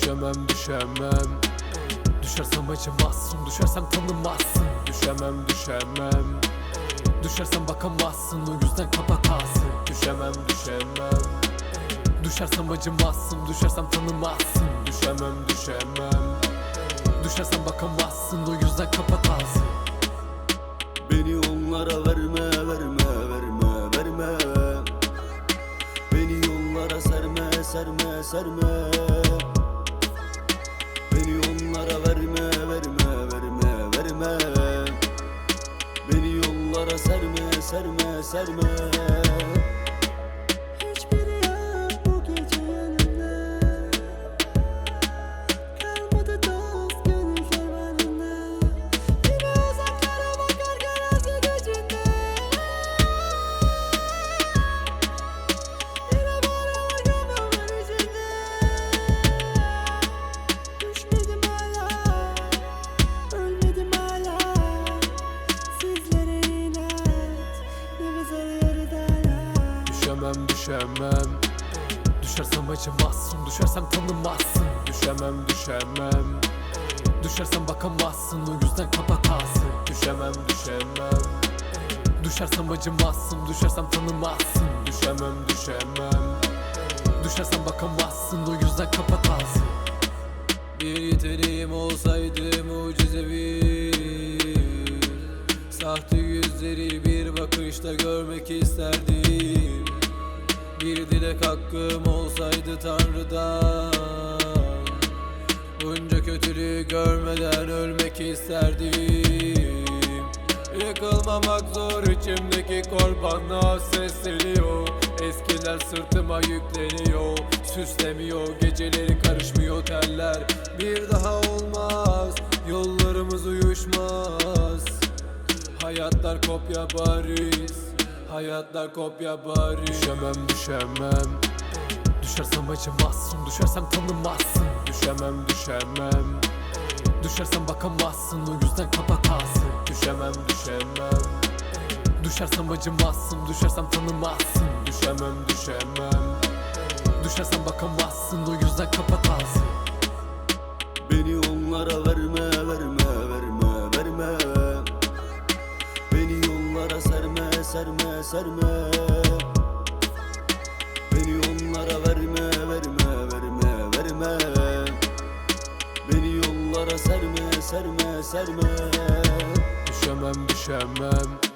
Düşemem düşemem. Düşersem acımazsın, düşersem tanımazsın. Düşemem düşemem. Düşersem bakamazsın, o yüzden kapat ağzı. Düşemem düşemem. Düşersem acımazsın, düşersem tanımazsın. Düşemem düşemem. Düşersem bakamazsın, o yüzden kapat ağzı. Beni onlara verme, verme, verme, verme. Beni yollara serme, serme, serme. Beni onlara verme, verme, verme, verme. Beni yollara serme, serme, serme. Hiçbiri yok bu gece yanımda. Kalmadı dost gönül kervanında. Yine uzaklara bakarken hazır gücünde. Yine bağırıyorlar gönlümün içinde. Düşmedim hala, ölmedim hala. Sizlere inat, nefes alıyoruz hala. Düşemem düşemem. Düşersem acımazsın, düşersem tanımazsın. Düşemem düşemem. Düşersem bakamazsın, o yüzden kapat ağzı. Düşemem düşemem. Düşersem acımazsın, düşersem tanımazsın. Düşemem düşemem. Düşersem bakamazsın, o yüzden kapat ağzı. Bir yeteneğim olsaydı mucizevi, sahte yüzleri bir bakışta görmek isterdim. Bir dilek hakkım olsaydı Tanrı'dan, bunca kötülüğü görmeden ölmek isterdim. Yıkılmamak zor, içimdeki korbanlar sesleniyor. Eskiler sırtıma yükleniyor. Süslemiyor geceleri, karışmıyor teller. Bir daha olmaz, yollarımız uyuşmaz. Hayatlar kopya bariz, hayatlar kopya bariz. Düşemem düşemem. Düşersem acımazsın, düşersem tanımazsın. Düşemem düşemem. Düşersem bakamazsın, o yüzden kapat ağzı. Düşemem düşemem. Düşersem acımazsın, düşersem tanımazsın. Düşemem düşemem. Düşersem bakamazsın, o yüzden kapat ağzı. Beni onlara verme, verme, verme, verme. Beni yollara serme, serme, serme. Beni onlara verme, verme, verme, verme. Beni yollara serme, serme, serme. Düşemem düşemem.